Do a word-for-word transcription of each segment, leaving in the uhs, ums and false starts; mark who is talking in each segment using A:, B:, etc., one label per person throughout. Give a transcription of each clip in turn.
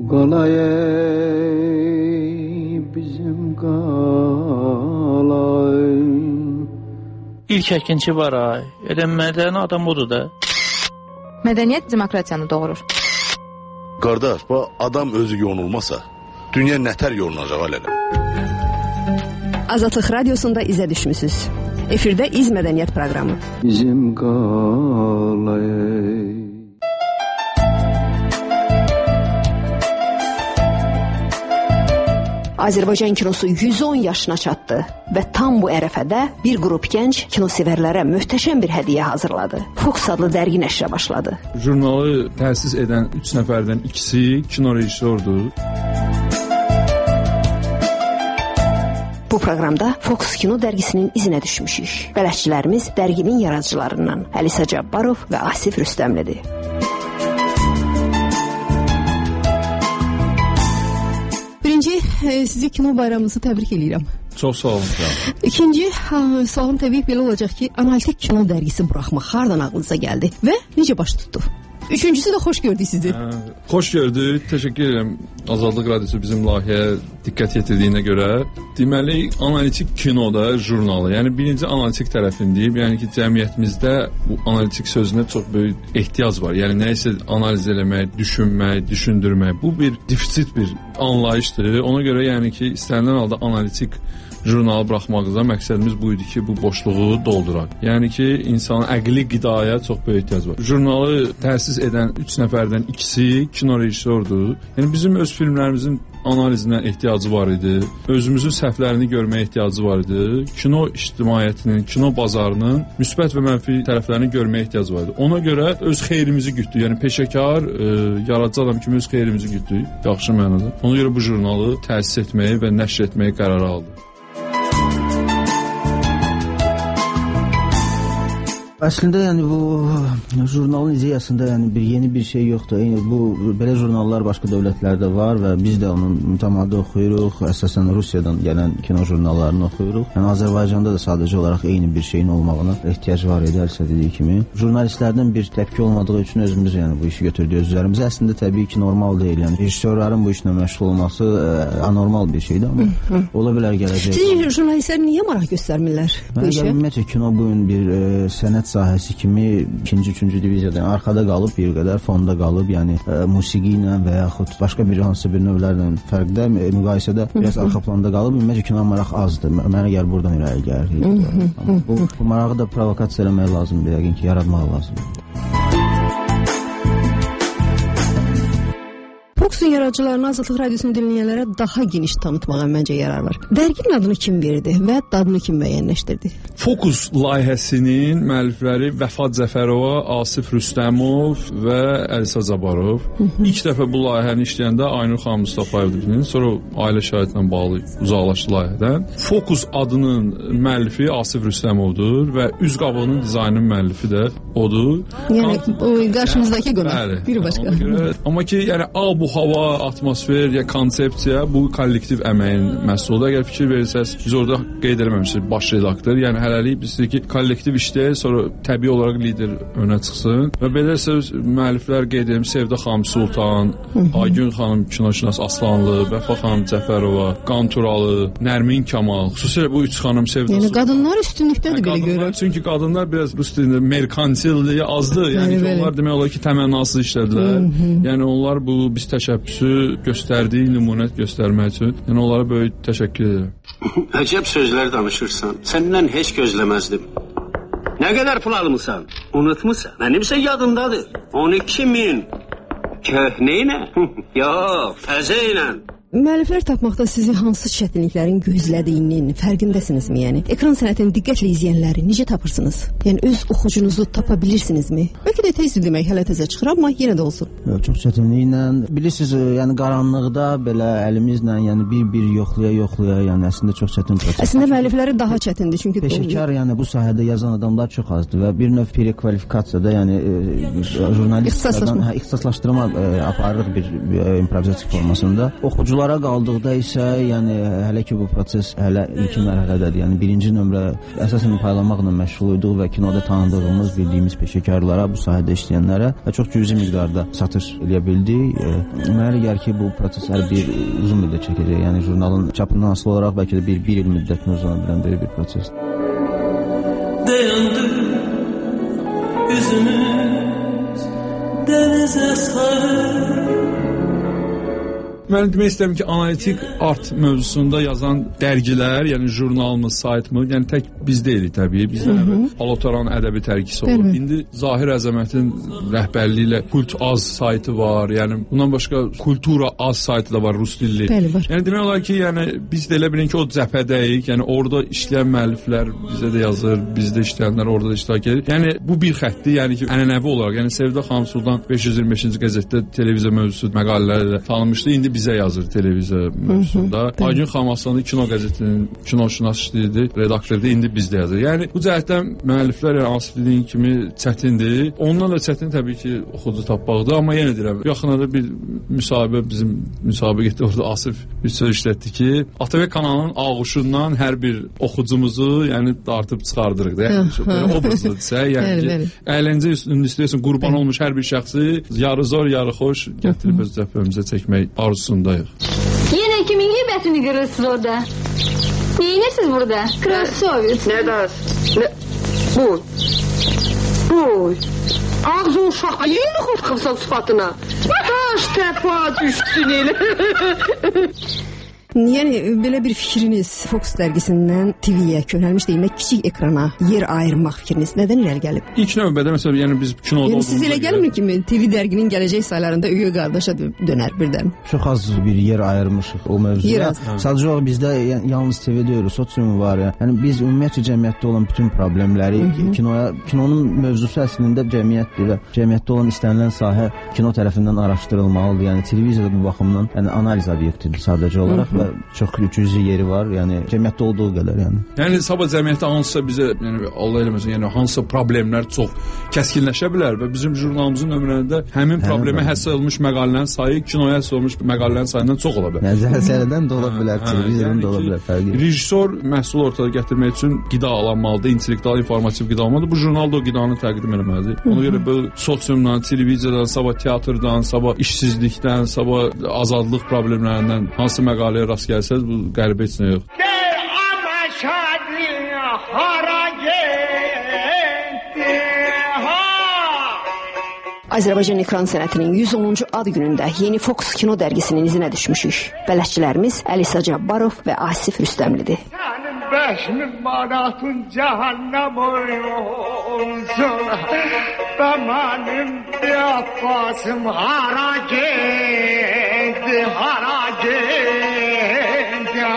A: Qalay bizim qalay.
B: İlk əkinçi var ay. Elə mədəni adam odur da.
C: Mədəniyyət demokratiyanı doğurur.
D: Qardaş, bu adam özü yorulmasa, dünya nətər yorulacaq hələ?
E: Azadlıq Radiosunda izə düşmüsünüz. Efirdə İz Mədəniyyət proqramı.
A: Bizim qalay.
E: Azərbaycan kinosu yüz on yaşına çatdı və tam bu ərəfədə bir qrup gənc kinosevərlərə möhtəşəm bir hədiyyə hazırladı. Fox adlı dərgi nəşrə başladı.
F: Jurnalı təsis edən üç nəfərdən ikisi kino rejissordur.
E: Bu proqramda Fox Kino dərgisinin izinə düşmüşük. Bələdçilərimiz dərginin yaradıcılarından Əlisa Cabbarov və Asif Rüstəmlidir.
G: Birinci, sizi kino bayramınızı təbrik edirəm.
F: Çox sağ olun.
G: İkinci, sualım təbii belə olacaq ki, analitik kino dərgisi buraxmaq hardan ağlınıza gəldi və necə baş tutdu? Üçüncüsü də xoş gördük sizi.
F: Hə, xoş gördük. Təşəkkür edirəm. Azadlıq Radiosu bizim layihəyə diqqət yetirdiyinə görə. Deməli, analitik kinoda jurnalı, yəni birinci analitik tərəfini deyib, yəni ki, cəmiyyətimizdə bu analitik sözünə çox böyük ehtiyac var. Yəni nəyisə analiz eləmək, düşünmək, düşündürmək. Bu bir defisit bir anlayışdır. Ona görə yəni ki, istənilən halda analitik jurnalı buraxmaqda məqsədimiz bu idi ki, bu boşluğu dolduraq. Yəni ki, insanın əqli qidaya çox böyük ehtiyac var. Jurnalı təsis edən üç nəfərdən ikisi kino rejissordur. Yəni bizim öz filmlərimizin analizinə ehtiyacı var idi. Özümüzün səhvlərini görməyə ehtiyacı var idi. Kino ictimaiyyətinin, kino bazarının müsbət və mənfi tərəflərini görməyə ehtiyacı var idi. Ona görə öz xeyrimizi gütdük. Yəni peşəkar, e, yaradıcı adam kimi öz xeyrimizi gütdük. Yaxşı mənada. Ona görə bu jurnalı təsis etməyi və nəşr etməyi qərara aldıq.
H: Əslində yəni bu jurnalın ideyasında yəni bir yeni bir şey yoxdur. Yəni bu belə jurnallar başqa dövlətlərdə var və biz də onun mütəmadi oxuyuruq. Əsasən Rusiyadan gələn kino jurnallarını oxuyuruq. Yəni Azərbaycanda da sadəcə olaraq eyni bir şeyin olmağına ehtiyac var idi, Əlsə dediyi kimi. Jurnalistlərdən bir təpki olmadığı üçün özümüz yəni bu işi götürdük öz üzərimizə. Əslində təbii ki, normal deyil. Yəni rejissorların bu işlə məşğul olması ə, anormal bir şeydir, amma ola bilər gələcək.
G: Sizin jurnalistlər niyə maraq göstərmirlər bu işə?
H: Ümumiyyətlə kino bu gün bir ə, sənət sahəsi kimi ikinci, üçüncü diviziyadan arxada qalıb, bir qədər fonda qalıb, yəni ə, musiqi ilə və yaxud başqa bir hansı bir növlərlə fərqdə müqayisədə biraz arxa planda qalıb. Ümumiyyətlə kino maraq azdır. Mənə gəlir buradan irəli gəlir. Bu, bu marağı da provokasiya eləmək lazımdır, yəqin ki, yaratmaq lazımdır.
G: Fox'un yaradıcılarını Azadlıq Radiosunu dinləyənlərə daha geniş tanıtmağa məncə yarar var. Dərginin adını kim verdi və dadını kim müəyyənləşdirdi?
F: Fokus layihəsinin müəllifləri Vəfa Cəfərova, Asif Rüstəmov və Əlisa Cabbarov. İlk dəfə bu layihəni işləyəndə Aynur xanım Mustafayevdir. Sonra ailə şəraitlə bağlı uzaqlaşdı layihədən. Fokus adının müəllifi Asif Rüstəmovdur və üz qabığının dizaynının müəllifi də odur.
G: Yəni o qarşımızdakı qonaq. Bir başqa.
F: Amma ki, yəni A bu hava, atmosfer, ya konsepsiya bu kollektiv əməyin məhsuludur. Əgər fikir verirsəz, biz orada qeyd eləməmişik baş redaktor. Yəni hələlik biz ki, kollektiv işləyək, sonra təbii olaraq lider önə çıxsın. Və belə söz müəlliflər qeyd edim, Sevda xanım Sultan, Aygün xanım kinoşünas Aslanlı, Vəfa xanım Cəfərova, Qanturalı, Nərmin Kamal. Xüsusilə bu üç xanım Sevda.
G: Yəni qadınlar üstünlükdədir belə görürəm.
F: Çünki qadınlar biraz bu stildə merkantilliyi azdır. Yəni ki, onlar demək olar ki, təmənnasız işlədilər. Yəni onlar bu biz təşəbbüsü göstərdiyi nümunət göstərmək üçün. Yəni onlara böyük təşəkkür edirəm.
I: Əcəb sözlər danışırsan. Səndən heç gözləməzdim. Nə qədər pul almısan? Unutmusan? Mənimsə yadındadır. on iki min. Köhnə ilə? Yox, təzə ilə.
G: Müəlliflər tapmaqda sizi hansı çətinliklərin gözlədiyinin fərqindəsinizmi? Yəni ekran sənətini diqqətlə izləyənləri necə tapırsınız? Yəni öz oxucunuzu tapa bilirsinizmi? Bəlkə də tez demək hələ təzə çıxır, amma yenə də olsun.
H: Yox, çox çətinliklə. Bilirsiniz, yəni qaranlıqda belə əlimizlə, yəni bir-bir yoxlaya yoxlaya, yəni əslində çox çətin proses.
G: Əslində müəllifləri daha çətindir çünki
H: peşəkar, yəni bu sahədə yazan adamlar çox azdır və bir növ prekvalifikasiyada, yəni e, jurnalistlərdən hə, ixtisaslaşdırma e, aparırıq bir, bir improvizasiya formasında. Oxucular bunlara qaldıqda isə, yəni hələ ki bu proses hələ ilkin mərhələdədir. Yəni birinci nömrə əsasən paylamaqla məşğul idik və kinoda tanıdığımız, bildiyimiz peşəkarlara, bu sahədə işləyənlərə və çox cüzi miqdarda satış eləyə bildik. Mənə elə gəlir ki, bu proses hələ bir uzun müddət çəkəcək. Yəni jurnalın çapından asılı olaraq bəlkə də bir, bir il müddətini uzana bilən bir, bir prosesdir.
J: Dayandı üzümüz denize sarı.
F: Mən demək istəyirəm ki, analitik art mövzusunda yazan dərgilər, yəni jurnalmı, saytmı, yəni tək biz deyilik təbii. Bizdə Alotaran ədəbi tərkisi olur. İndi Zahir Əzəmətin rəhbərliyi ilə Kult Az saytı var. Yəni bundan başqa Kultura Az saytı da var, rus dilli.
G: Bəli, var.
F: Yəni demək olar ki, yəni biz də elə bilin ki, o cəbhədəyik. Yəni orada işləyən müəlliflər bizə də yazır, bizdə işləyənlər orada da iştirak edir. Yəni bu bir xəttdir, yəni ki, ənənəvi olaraq, yəni Sevda xanım Sultan beş yüz iyirmi beşinci qəzetdə televiziya mövzusu məqalələri də tanınmışdı. İndi bizə yazır televiziya mövzusunda. Aygün xanım Aslanlı kino qəzetinin kinoşünas işləyirdi, redaktordur, indi bizdə yazır. Yəni bu cəhətdən müəlliflər yəni Asif dediyin kimi çətindir. Ondan da çətin təbii ki, oxucu tapmaqdır, amma yenə deyirəm, yaxınlarda bir müsahibə bizim müsabiqətdə orada Asif bir söz işlətdi ki, A T V kanalının ağuşundan hər bir oxucumuzu yəni dartıb çıxardırıq da. Yəni belə obrazlı desə, yəni ki, əyləncə üstündə istəyirsən qurban olmuş hər bir şəxsi yarı zor, yarı xoş gətirib öz cəbhəmizə çəkmək arzusundayıq.
K: Yine kimin gıybetini görürsün orada? Neyinirsiniz burada? Krasovец.
L: Ne das? Ne? Bu. Bu. Ağzın uşaq. Yeni xoşqıbsan sıfatına. Taş təpa düşsün elə.
G: Yəni belə bir fikriniz Fox dərgisindən T V-yə yönəlmiş deyilmək, kiçik ekrana yer ayırmaq fikriniz nədən irəli gəlib?
F: İlk növbədə məsələn, yəni biz kinoda
G: yəni, siz elə gəlmir ki, T V dərginin gələcək saylarında üyə qardaşa dönər birdən.
H: Çox az bir yer ayırmışıq o mövzuya. Sadəcə olaraq bizdə yalnız T V deyirik, sosium var. Yəni biz ümumiyyətlə cəmiyyətdə olan bütün problemləri kinoya, kinonun mövzusu əslində cəmiyyətdir və cəmiyyətdə olan istənilən sahə kino tərəfindən araşdırılmalıdır. Yəni televiziyada bu baxımdan yəni analiz obyektidir sadəcə olaraq. Çox cüzi yeri var, yəni cəmiyyətdə olduğu qədər, yəni.
F: Yəni sabah cəmiyyətdə hansısa bizə, yəni Allah eləməsin, yəni hansısa problemlər çox kəskinləşə bilər və bizim jurnalımızın nömrələrində həmin problemə həsr olunmuş məqalələrin sayı kinoya həsr olunmuş məqalələrin sayından çox ola bilər.
H: Nəzərdən də ola bilər, televiziyadan da ola bilər, fərqi.
F: Rejissor məhsul ortada gətirmək üçün qida alanmalıdır, intellektual, informativ qida almalıdır. Bu jurnal da o qidanı təqdim etməlidir. Ona görə bu sosiumdan, televiziyadan, sabah teatrdan, sabah işsizlikdən, sabah azadlıq problemlərindən hansı məqaləyə rast gəlsəz, bu qəribə heç nə yox.
E: Azərbaycan ekran sənətinin yüz onuncu ad günündə Yeni Fox kino dərgisinin izinə düşmüşük. Bələdçilərimiz Əlisa Cabbarov və Asif Rüstəmlidir.
M: Sənin beş min manatın cəhənnəm olsun və mənim bir abbasım hara getdi, hara getdi.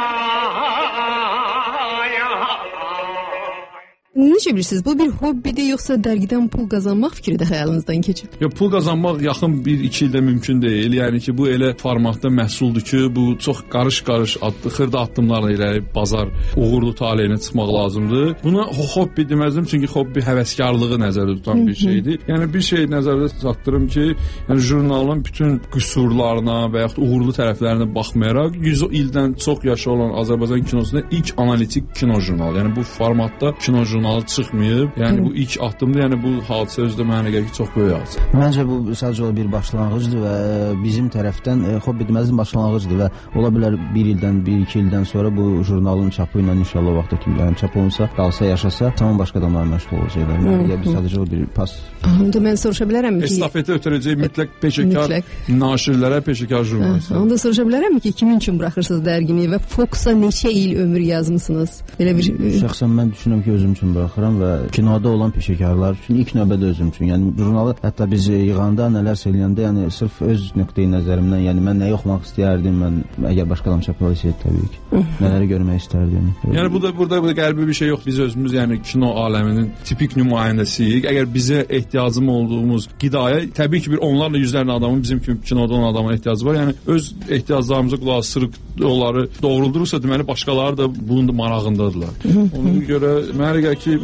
G: Necə bilirsiniz, bu bir hobbidir, yoxsa dərgidən pul qazanmaq fikri də xəyalınızdan keçib?
F: Ya, pul qazanmaq yaxın bir iki ildə mümkün deyil. Yəni ki, bu elə formatda məhsuldur ki, bu çox qarış-qarış, adlı, xırda addımlarla irəli bazar uğurlu taleyinə çıxmaq lazımdır. Buna hobbi deməzdim, çünki hobbi həvəskarlığı nəzərdə tutan bir şeydir. Yəni bir şey nəzərdə tutdırım ki, yəni jurnalın bütün qüsurlarına və yaxud uğurlu tərəflərinə baxmayaraq yüz ildən çox yaşı olan Azərbaycan kinosunda ilk analitik kino jurnalı. Yəni bu formatda kino jurnalı çıxmayıb. Yəni bu ilk addımdır. Yəni bu hadisə özdə mənə gəlir ki, çox böyük hadisə.
H: Məncə bu sadəcə bir başlanğıcdır və bizim tərəfdən e, hobbi deməzdim başlanğıcdır və ola bilər bir ildən, bir iki ildən sonra bu jurnalın çapı ilə inşallah vaxtda ki, yəni çap olunsa, qalsa, yaşasa, tamam başqa adamlar məşğul olacaqlar. Yəni biz sadəcə bir pas.
G: Onda mən soruşa bilərəm ki,
F: estafeti ötürəcək mütləq peşəkar naşirlərə, peşəkar jurnalistlərə.
G: Onda soruşa bilərəm ki, kimin üçün buraxırsınız dərgini və Foxa neçə il ömür yazmısınız? Belə bir
H: şəxsən mən düşünürəm ki, özüm üçün buraxıram və kinoda olan peşəkarlar üçün ilk növbədə özüm üçün. Yəni jurnalı hətta biz yığanda, nələr söyləyəndə, yəni sırf öz nöqteyi nəzərimdən, yəni mən nəyi oxumaq istəyərdim, mən əgər başqa adam çaplasaydı təbii ki, nələri görmək istərdim.
F: Yəni bu da burada burada qəribə bir şey yox. Biz özümüz yəni kino aləminin tipik nümayəndəsiyik. Əgər bizə ehtiyacım olduğumuz qidaya, təbii ki, bir onlarla yüzlərlə adamın bizim kimi kinoda olan adama ehtiyacı var. Yəni öz ehtiyaclarımıza qulaq asırıq, onları doğruldurursa, deməli başqaları da bunun da marağındadırlar. Ona görə mənə gəlir ki,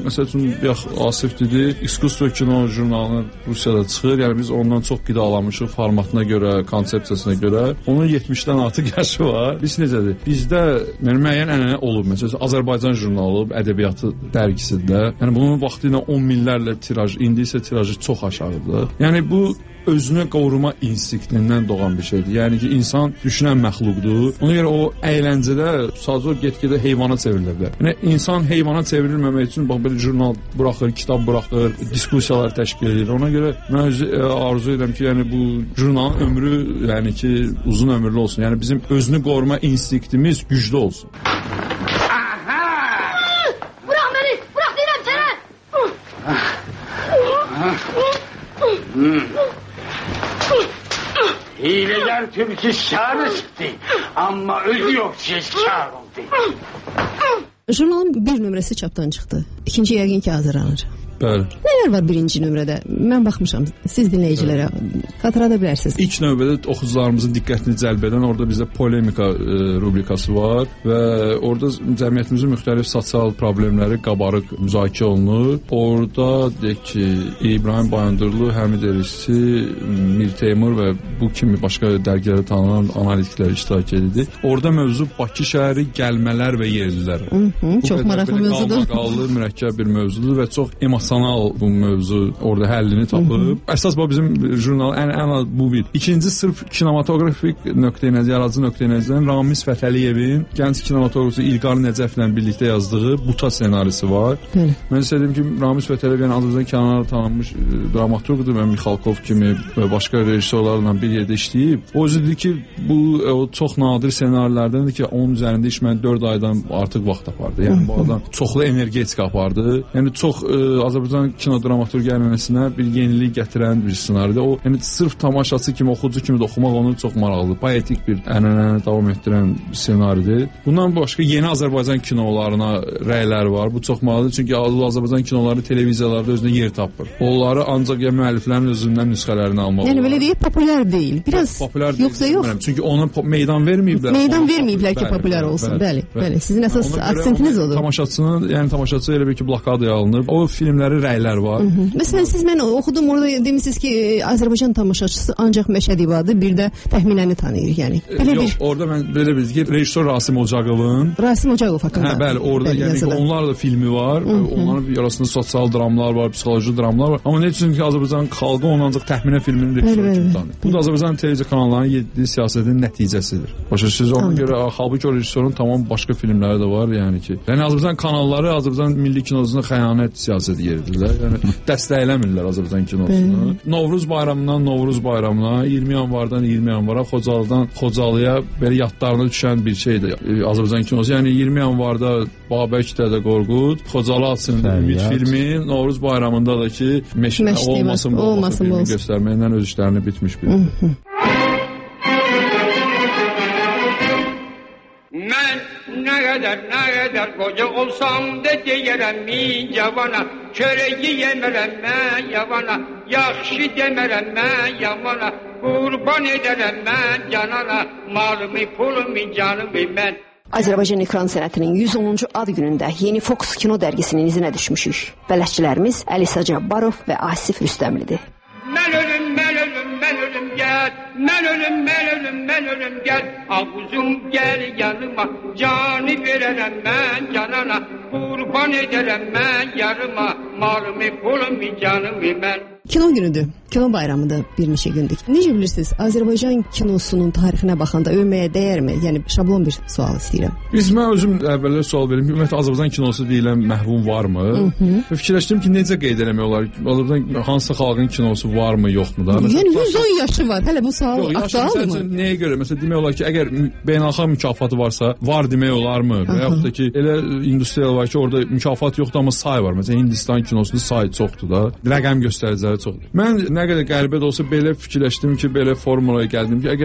F: məsəl üçün yax Asif dedi, İskustvo kino jurnalının Rusiyada çıxır. Yəni biz ondan çox qidalanmışıq formatına görə, konsepsiyasına görə. Onun yetmişdən artıq yaşı var. Biz necədir? Bizdə yəni müəyyən ənənə olub. Məsələn, Azərbaycan jurnalı ədəbiyyatı dərgisində. Yəni bunun vaxtı ilə on minlərlə tiraj, indi isə tirajı çox aşağıdır. Yəni bu özünü qoruma instinktindən doğan bir şeydir. Yəni ki, insan düşünən məxluqdur. Ona görə o əyləncədə sadəcə get-gedə heyvana çevrilə bilər. Yəni insan heyvana çevrilməmək üçün bax belə jurnal buraxır, kitab buraxır, diskussiyalar təşkil edir. Ona görə mən arzu edirəm ki, yəni bu jurnalın ömrü, yəni ki, uzun ömürlü olsun. Yəni bizim özünü qoruma instinktimiz güclü olsun.
K: Bırak beni, bırak deyirəm sənə.
M: Hileler Türk'ü şahı çıktı ama özü yok şeşkar oldu.
G: Jurnalın bir nömrəsi çapdan çıxdı. İkinci yəqin ki hazırlanır.
F: Bəli.
G: Nələr var birinci nömrədə? Mən baxmışam. Siz dinləyicilərə xatırlada bilərsiniz.
F: İlk növbədə oxucularımızın diqqətini cəlb edən orada bizdə polemika e, rubrikası var və orada cəmiyyətimizin müxtəlif sosial problemləri qabarıq müzakirə olunur. Orada deyək ki, İbrahim Bayandırlı, Həmid Erişçi, Mir Teymur və bu kimi başqa dərgilərdə tanınan analitiklər iştirak edirdi. Orada mövzu Bakı şəhəri gəlmələr və yerlilər.
G: Hı -hı, çox maraqlı mövzudur.
F: Qalmaqallı, mürəkkəb bir mövzudur və çox emosional bu mövzu orada həllini tapıb. Hı -hı. Əsas bu bizim jurnalın ən ən az bu bir. İkinci sırf kinematografik nöqteyi-nəzər, yaradıcı nöqteyi-nəzərdən Ramiz Fətəliyevin gənc kinematografçı İlqar Nəcəflə birlikdə yazdığı Buta ssenarisi var. Bəli. Mən istədim ki, Ramiz Fətəliyev yəni Azərbaycan kənarında tanınmış dramaturqdur. Mən Mixalkov kimi və başqa rejissorlarla bir yerdə işləyib. O özüdür ki, bu o çox nadir ssenarilərdəndir ki, onun üzərində işləmək dörd aydan artıq vaxt apardı. Yəni bu adam çoxlu energetik apardı. Yəni çox e, Azərbaycan kino dramaturgiya ənənəsinə bir yenilik gətirən bir ssenaridir. O, yəni sırf tamaşaçı kimi, oxucu kimi də oxumaq onu çox maraqlıdır. Poetik bir ənənəni davam etdirən bir ssenaridir. Bundan başqa yeni Azərbaycan kinolarına rəylər var. Bu çox maraqlıdır. Çünki Azərbaycan kinoları televiziyalarda özünə yer tapır. Onları ancaq ya müəlliflərin özündən nüsxələrini almaq.
G: Yəni belə deyib populyar deyil. Biraz
F: populyar
G: yoxsa yox.
F: Çünki ona meydan verməyiblər.
G: Meydan verməyiblər ki, populyar olsun. Bəli, bəli. Sizin əsas aksentiniz odur.
F: Tamaşaçının, yəni tamaşaçı elə bir ki, blokadaya alınıb. O filmləri rəylər var.
G: Hı -hı. Məsələn, siz mən oxudum orada demişsiniz ki, Azərbaycan tamaşaçısı ancaq Məşəd İbadı, bir də təxminəni tanıyır, yəni. Belə
F: Yox,
G: bir...
F: orada mən belə bir ki, rejissor Rasim Ocaqovun.
G: Rasim Ocaqov haqqında.
F: Hə, bəli, orada bəli, yəni yazılan. Onlarla da filmi var. Hı -hı. Onların arasında sosial dramlar var, psixoloji dramlar var. Amma nə üçün ki, Azərbaycan xalqı onu ancaq təxminə filminin rejissoru kimi tanıyır. Bu da Azərbaycan televiziya kanallarının yediyi siyasətin nəticəsidir. Başa siz ona Anladım. görə halbuki o rejissorun tamam başqa filmləri də var, yəni ki. Yəni Azərbaycan kanalları Azərbaycan milli kinosuna xəyanət siyasəti yeridirlər. Yəni dəstəkləmirlər Azərbaycan kinosunu. Hı. Novruz bayramından Novruz bayramına, iyirmi yanvardan iyirmi yanvara, Xocalıdan Xocalıya belə yadlarına düşən bir şeydir Azərbaycan kinosu. Yəni iyirmi yanvarda Babək Dədə Qorqud, Xocalı açın ümid filmi, Novruz bayramında da ki, meşə olmasın bu olmasın filmi göstərməklə öz işlərini bitmiş bir.
M: Mən nə qədər, nə qədər qoca olsam da deyərəm min cavana, çörəyi yemərəm mən yavana, yaxşı demərəm mən yamana, qurban edərəm mən canana, malımı, pulumu, canımı mən.
E: Azərbaycan ekran sənətinin yüz onuncu ad günündə Yeni Fox kino dərgisinin izinə düşmüşük. Bələdçilərimiz Əlisa Cabbarov və Asif Rüstəmlidir.
M: Mən ölüm, mən ölüm, mən ölüm gəl, mən ölüm, mən ölüm, mən ölüm gəl, ağuzum gəl yanıma, canı verərəm mən canana, qurban edərəm mən yarıma, malımı, pulumu, canımı mən.
G: Kino günüdür, kino bayramıdır bir neçə gündür. Necə bilirsiniz, Azərbaycan kinosunun tarixinə baxanda övməyə dəyərmi? Yəni şablon bir sual istəyirəm.
F: Biz mən özüm əvvəllər sual verim. Ümumiyyətlə Azərbaycan kinosu deyilən məhvum varmı? Fikirləşdim ki, necə qeyd eləmək olar? Azərbaycan hansı xalqın kinosu varmı, yoxmu da?
G: Yəni yüz on yaşı var. Hələ bu sual aktualdır mı?
F: Nəyə görə? Məsələn demək olar ki, əgər beynəlxalq mükafatı varsa, var demək olarmı? Və yaxud da ki, elə industriya var ki, orada mükafat yoxdur, amma say var. Məsələn Hindistan kinosunda say çoxdur da. Rəqəm göstəriciləri çoxdur. Mən nə qədər qəribə də olsa belə fikirləşdim ki, belə formulaya gəldim ki, əgər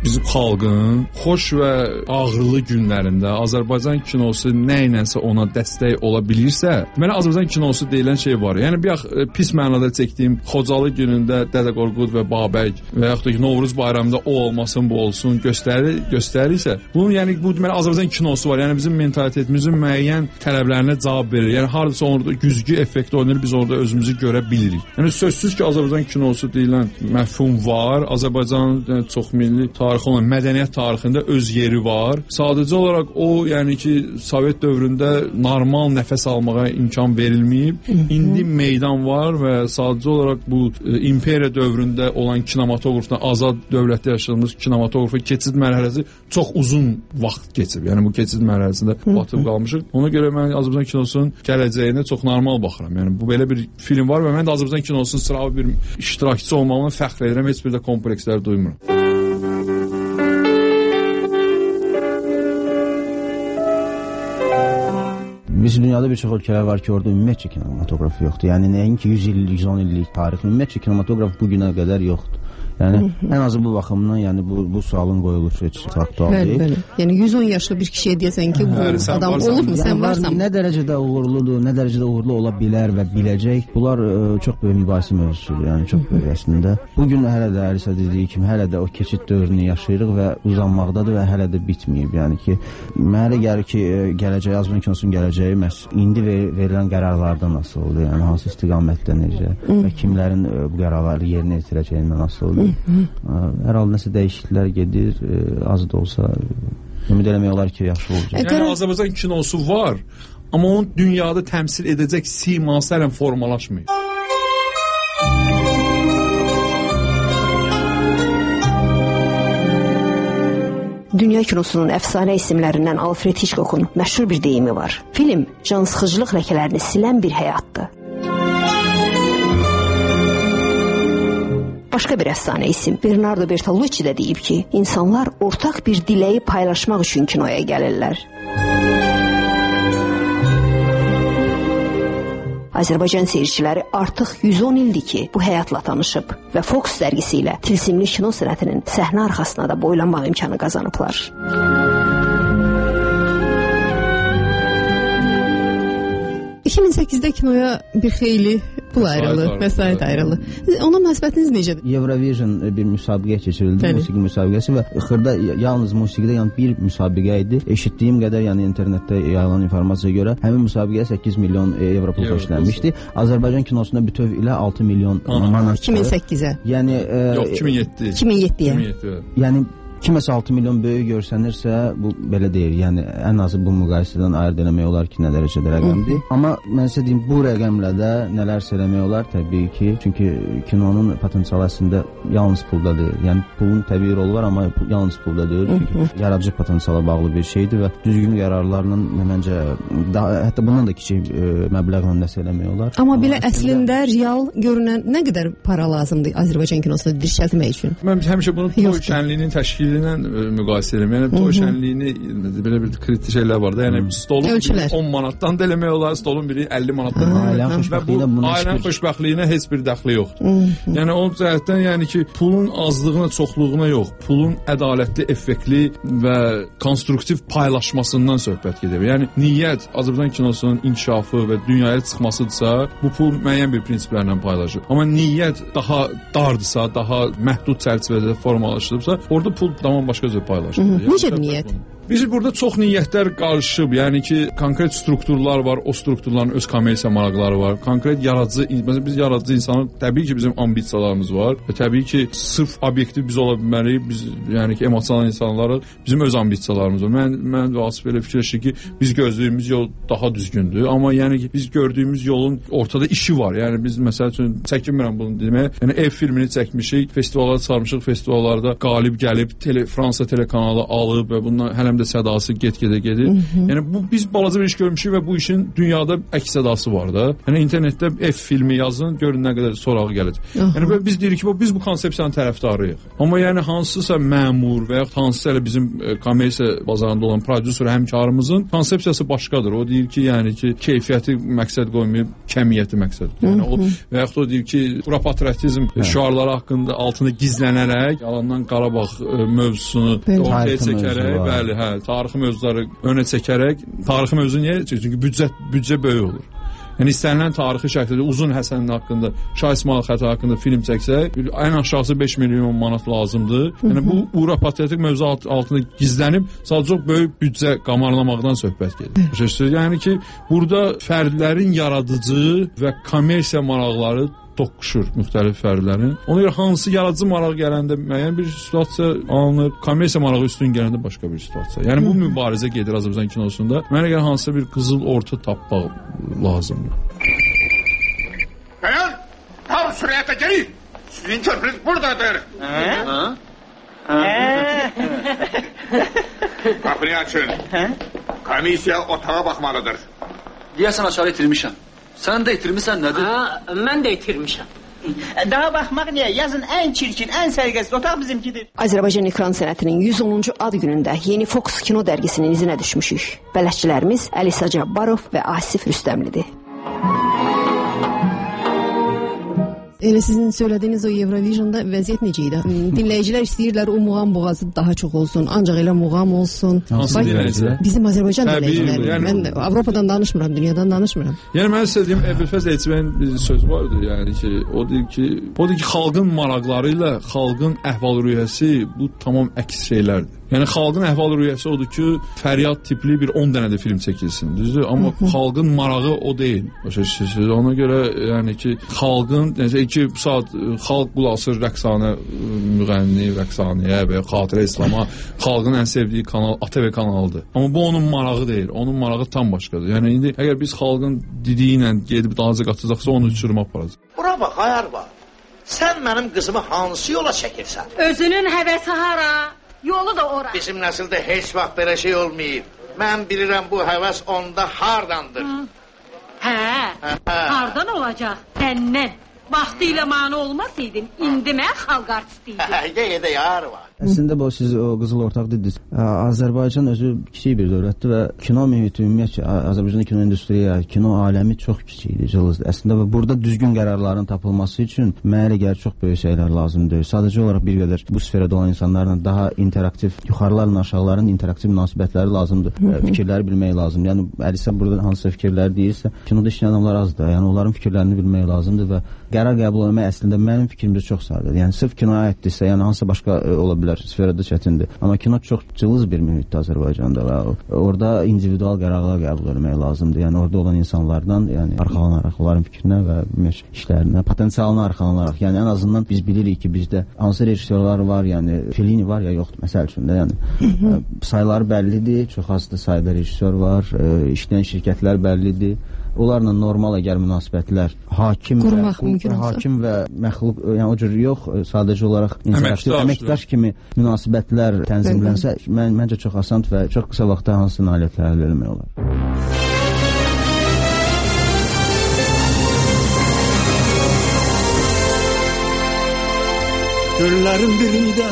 F: bizim xalqın xoş və ağrılı günlərində Azərbaycan kinosu nə ilənsə ona dəstək ola bilirsə, mənə Azərbaycan kinosu deyilən şey var. Yəni bir yax pis mənada çəkdiyim Xocalı günündə Dədə Qorqud və Babək və yaxud da ki, Novruz bayramında o olmasın, bu olsun göstərir, göstərirsə, bunun yəni bu deməli Azərbaycan kinosu var. Yəni bizim mentalitetimizin müəyyən tələblərinə cavab verir. Yəni hardasa orada güzgü effekti oynayır, biz orada özümüzü görə bilirik. Yəni sözsüz ki, Azərbaycan kinosu deyilən məfhum var. Azərbaycanın yəni, çoxmilli tarixi olan mədəniyyət tarixində öz yeri var. Sadəcə olaraq o, yəni ki, Sovet dövründə normal nəfəs almağa imkan verilməyib. İndi meydan var və sadəcə olaraq bu e, imperiya dövründə olan kinematografdan azad dövlətdə yaşadığımız kinematografa keçid mərhələsi çox uzun vaxt keçib. Yəni bu keçid mərhələsində batıb qalmışıq. Ona görə mən Azərbaycan kinosunun gələcəyinə çox normal baxıram. Yəni bu belə bir film var və mən də Azərbaycan kinosunun sıravi bir iştirakçısı olmağıma fəxr edirəm. Heç bir də komplekslər duymuram.
H: Biz dünyada bir çox ölkələr var ki, orada ümumiyyətcə kinematograf yoxdur. Yəni nəinki yüz illik, yüz on illik tarix, ümumiyyətcə kinematograf bu günə qədər yoxdur. Yəni ən azı bu baxımdan, yəni bu bu sualın qoyuluşu heç aktual deyil.
G: Bəli, bəli. Yəni yüz on yaşlı bir kişiyə deyəsən ki, bu
F: Bəli,
G: adam
F: varsan,
G: olubmu, sən
H: yəni,
G: varsan.
H: Nə dərəcədə uğurludur, nə dərəcədə uğurlu ola bilər və biləcək. Bunlar ə, çox böyük mübahisə mövzusudur. Yəni çox böyük əslində. Bu gün hələ də Əlisə dediyi kimi hələ də o keçid dövrünü yaşayırıq və uzanmaqdadır və hələ də bitməyib. Yəni ki, mənə gəlir ki, gələcəyi Azərbaycan kinosunun gələcəyi məhz indi ver, verilən qərarlardan asılıdır. Yəni hansı istiqamətdə necə və kimlərin ə, bu qərarları yerinə yetirəcəyindən asılıdır. Hər halda nəsə dəyişikliklər gedir, e, az da olsa ümid eləmək olar ki, yaxşı olacaq.
F: Yəni Azərbaycan kinosu var, amma onun dünyada təmsil edəcək siması hələ formalaşmıyor.
E: Dünya kinosunun əfsanə isimlərindən Alfred Hitchcock'un məşhur bir deyimi var. Film cansıxıcılıq ləkələrini silən bir həyatdır. Başqa bir əfsanə isim Bernardo Bertolucci də deyib ki, insanlar ortaq bir diləyi paylaşmaq üçün kinoya gəlirlər. Azərbaycan seyirciləri artıq yüz on ildir ki, bu həyatla tanışıb və Fox dərgisi ilə tilsimli kino sənətinin səhnə arxasına da boylanmaq imkanı qazanıblar.
G: iki min səkkizdə kinoya bir xeyli pul ayrıldı, vəsait ayrıldı. Ona münasibətiniz necədir?
H: Eurovision bir müsabiqə keçirildi, Bəli. musiqi müsabiqəsi və xırda yalnız musiqidə yəni bir müsabiqə idi. Eşitdiyim qədər, yəni internetdə yayılan informasiyaya görə həmin müsabiqəyə səkkiz milyon evro pul xərclənmişdi. Azərbaycan kinosunda bütöv ilə altı milyon manat.
G: iki min səkkizə.
H: Yəni e,
F: yox, iki min yeddi.
G: iki min yeddiyə.
H: Yəni kiməsə altı milyon böyük görsənirsə, bu belə deyil. Yəni ən azı bu müqayisədən ayırd eləmək olar ki, nə dərəcədə rəqəmdir. Amma mən sizə deyim, bu rəqəmlə də nələrsə eləmək olar təbii ki. Çünki kinonun potensialı əslində yalnız pulda deyil. Yəni pulun təbii rolu var, amma yalnız pulda deyil. Çünki yaradıcı potensiala bağlı bir şeydir və düzgün qərarlarla məncə daha, hətta bundan da kiçik e, məbləğlə nəsə eləmək olar.
G: Amma belə əslində real görünən nə qədər para lazımdır Azərbaycan kinosunu dirçəltmək üçün?
F: Mən həmişə bunu toy şənliyinin təşkil ilə müqayisə edirəm. Yəni toy şənliyini belə bir kritik şeylər var da. Yəni stolun biri on manatdan da eləmək olar, stolun biri əlli manatdan. Ailənin xoşbəxtliyinə heç bir dəxli yoxdur. Yəni o cəhətdən yəni ki, pulun azlığına, çoxluğuna yox, pulun ədalətli, effektli və konstruktiv paylaşmasından söhbət gedir. Yəni niyyət Azərbaycan kinosunun inkişafı və dünyaya çıxmasıdırsa, bu pul müəyyən bir prinsiplərlə paylaşır. Amma niyyət daha dardırsa, daha məhdud çərçivədə formalaşdırıbsa, orada pul tamam başqa cür paylaşılır.
G: Yəni, necə niyyət?
F: Biz burada çox niyyətlər qarışıb, yəni ki, konkret strukturlar var, o strukturların öz kommersiya maraqları var, konkret yaradıcı, məsələn biz yaradıcı insanlar, təbii ki, bizim ambisiyalarımız var və təbii ki, sırf obyektiv biz ola bilməliyik, biz yəni ki, emosional insanlarıq, bizim öz ambisiyalarımız var. Mən mən Vasif elə fikirləşir ki, biz gözlədiyimiz yol daha düzgündür, amma yəni ki, biz gördüyümüz yolun ortada işi var. Yəni biz məsəl üçün çəkinmirəm bunu deməyə. Yəni ev filmini çəkmişik, festivallara çıxarmışıq, festivallarda qalib gəlib, tele, Fransa telekanalı alıb və bundan hələm də sədası get-gedə gedir. Hı -hı. Yəni bu biz balaca bir iş görmüşük və bu işin dünyada əks sədası var da. Yəni internetdə F filmi yazın, görün nə qədər sorağı gələcək. Yəni biz deyirik ki, biz bu konsepsiyanın tərəfdarıyıq. Amma yəni hansısa məmur və ya hansısa elə bizim e, kommersiya bazarında olan prodüser həmkarımızın konsepsiyası başqadır. O deyir ki, yəni ki, keyfiyyəti məqsəd qoymayıb, kəmiyyəti məqsəd. Yəni o və ya o deyir ki, patriotizm şüarları haqqında altında gizlənərək yalandan Qarabağ e, mövzusunu
H: Bəli.
F: ortaya
H: Tarixi
F: çəkərək,
H: mövzu var.
F: bəli, hə, tarixi mövzuları önə çəkərək, tarixi mövzu niyə? Çünki büdcə büdcə böyük olur. Yəni istənilən tarixi şəkildə Uzun Həsənin haqqında, Şah İsmayıl xətti haqqında film çəksək, ən aşağısı beş milyon manat lazımdır. Yəni bu ura patriotik mövzu alt, altında gizlənib sadəcə çox böyük büdcə qamarlamaqdan söhbət gedir. Yəni ki, burada fərdlərin yaradıcı və kommersiya maraqları toqquşur müxtəlif fərdlərin. Ona görə hansı yaradıcı maraq gələndə müəyyən bir situasiya alınır, kommersiya marağı üstün gələndə başqa bir situasiya. Yəni bu mübarizə gedir Azərbaycan kinosunda. Mənə görə hansısa bir qızıl orta tapmaq lazımdır.
M: Bayan, tam sürəyətə gəlin. Sizin körpünüz buradadır. Qapını açın. Komissiya otağa baxmalıdır.
N: Deyəsən aşağı itirmişəm. Sən də itirmişsən nədir?
O: Ha, mən də itirmişəm. Daha baxmaq niyə? Yazın ən çirkin, ən sərgəsiz otaq bizimkidir.
E: Azərbaycan ekran sənətinin yüz onuncu ad günündə Yeni Fox kino dərgisinin izinə düşmüşük. Bələdçilərimiz Əlisa Cabbarov və Asif Rüstəmlidir.
G: Elə sizin söylədiyiniz o Eurovision'da vəziyyət necə idi? Dinləyicilər istəyirlər o muğam boğazı daha çox olsun, ancaq elə muğam olsun.
F: Hansı dinləyicilər?
G: Bizim Azərbaycan dinləyiciləri.
F: Yəni,
G: mən Avropadan danışmıram, dünyadan danışmıram.
F: Yəni mən sizə deyim, Əbülfəz Elçibəyin bir söz vardı, yəni ki, o deyir ki, o deyir ki, xalqın maraqları ilə xalqın əhval-ruhiyyəsi bu tamam əks şeylərdir. Yəni xalqın əhval-ruhiyyəsi odur ki, Fəryad tipli bir on dənə də film çəkilsin, düzdür? Amma xalqın marağı o deyil. Başa düşürsünüz? Ona görə yəni ki, xalqın necə iki saat xalq qulasır rəqsanə müğənni, rəqsanəyə və ya xatirə İslama xalqın ən sevdiyi kanal A T V kanalıdır. Amma bu onun marağı deyil. Onun marağı tam başqadır. Yəni indi əgər biz xalqın dediyi ilə gedib dağıza qatacaqsa onu uçuruma aparacaq.
O: Bura bax, ayar var. Sən mənim qızımı hansı yola çəkirsən?
K: Özünün həvəsi hara? Yolu da ora.
O: Bizim nəsildə heç vaxt belə şey olmayıb. Mən bilirəm bu həvəs onda hardandır.
K: Hə, hardan olacaq? Səndən. Vaxtı ilə mane olmasaydın, indi mən xalq artistiydim.
O: Həqiqə edə yar var.
H: Əslində bu siz o qızıl ortaq dediniz. Azərbaycan özü kiçik bir dövlətdir və kino mühiti ümumiyyətcə Azərbaycan kino industriya, kino aləmi çox kiçikdir, cılızdır. Əslində və burada düzgün qərarların tapılması üçün mənə elə gəlir çox böyük şeylər lazımdır. Sadəcə olaraq bir qədər bu sferdə olan insanlarla daha interaktiv, yuxarılarla aşağıların interaktiv münasibətləri lazımdır. Fikirləri bilmək lazımdır. Yəni Əlisə burada hansısa fikirləri deyirsə, kinoda işləyən adamlar azdır. Yəni onların fikirlərini bilmək lazımdır və qərar qəbul etmək əslində mənim fikrimcə çox sadədir. Yəni sırf kinoya aiddirsə, yəni hansısa başqa e, ola bilər, sferada çətindir. Amma kino çox cılız bir mühitdir Azərbaycanda və orada individual qərarlar qəbul etmək lazımdır. Yəni orada olan insanlardan, yəni arxalanaraq, onların fikrinə və işlərinə, potensialına arxalanaraq, yəni ən azından biz bilirik ki, bizdə hansı rejissorlar var, yəni Fellini var ya yoxdur, məsəl üçün də, yəni sayıları bəllidir, çox azdır sayda rejissor var, e, işləyən şirkətlər bəllidir. Onlarla normal əgər münasibətlər hakim
G: Qurmaq
H: və
G: mümkün olsa.
H: hakim və məxluq, yəni o cür yox, sadəcə olaraq interaktiv əməkdaş kimi münasibətlər tənzimlənsə, mən məncə çox asan və çox qısa vaxtda hansı nailiyyətlər əldə etmək olar.
J: Günlərin birində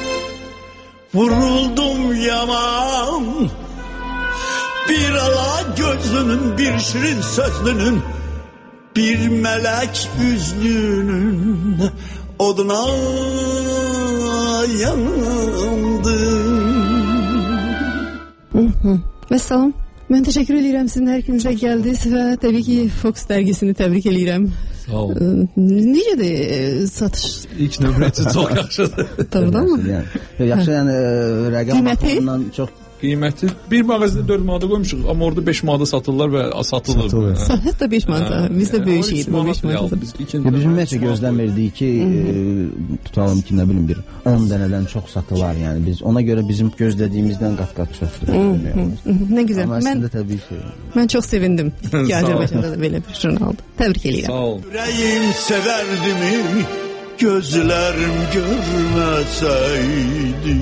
J: vuruldum yaman, bir ala gözünün, bir şirin sözlünün, bir melek üzlünün oduna yandım.
G: Vəssalam. Mən təşəkkür edirəm sizin hər ikinizə gəldiniz və təbii ki Fox dərgisini təbrik edirəm.
F: Sağ olun.
G: Necədir satış?
F: İlk nömrəsi çox yaxşıdır.
G: Doğrudanmı?
H: Yəni, yaxşı, yəni rəqəm baxımından çox
F: qiyməti bir mağazada dörd manata qoymuşuq, amma orada beş manata satırlar və satılır.
H: Satılır.
G: Hətta beş manata. Bizdə böyük şeydir bu beş manata.
H: Biz ümumiyyətlə gözləmirdik ki, e, tutalım ki, nə bilim bir on dənədən çox satılar, yəni biz ona görə bizim gözlədiyimizdən qat-qat çoxdur.
G: Nə gözəl.
H: Amma əslində təbii ki.
G: Mən çox sevindim ki, Azərbaycanda da belə bir jurnaldır. Təbrik edirəm.
F: Sağ ol.
J: Ürəyim sevərdimi, gözlərim görməsəydi.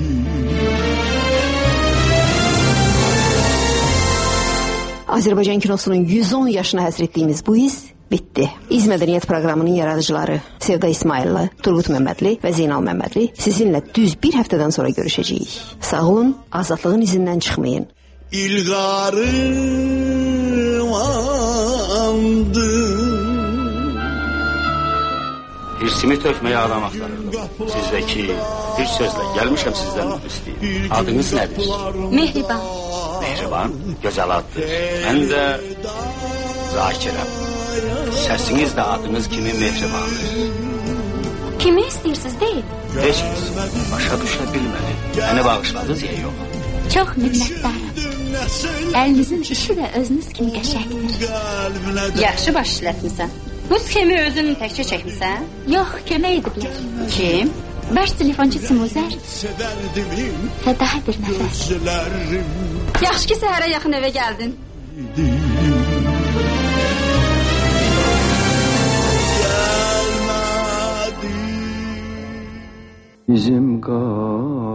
E: Azərbaycan kinosunun yüz on yaşına həsr etdiyimiz bu iz bitdi. İz Mədəniyyət proqramının yaradıcıları Sevda İsmayıllı, Turgut Məmmədli və Zeynal Məmmədli sizinlə düz bir həftədən sonra görüşəcəyik. Sağ olun, azadlığın izindən çıxmayın.
J: İlqarım andı.
I: Hirsimi tökməyə adam axtarırdım. Sizdəki Bir sözlə, gəlmişəm sizdən üzr istəyir. Adınız nədir?
P: Mehriban.
I: Mehriban, gözəl addır. Mən də Zakirəm. Səsiniz də adınız kimi Mehribandır.
P: Kimi istəyirsiniz deyil?
I: Heç kəs başa düşə bilmədi. Məni bağışladınız ya yox?
P: Çox minnətdarım. Əlinizin işi də özünüz kimi qəşəngdir.
Q: Yaxşı baş işlətmisən. Bu sxemi özün təkcə çəkmisən?
P: Yox, kömək ediblər.
Q: Kim?
P: Baş telefonçu Simuzər və daha bir nəfər.
Q: Yaxşı ki, səhərə yaxın evə gəldin.
A: Bizim qal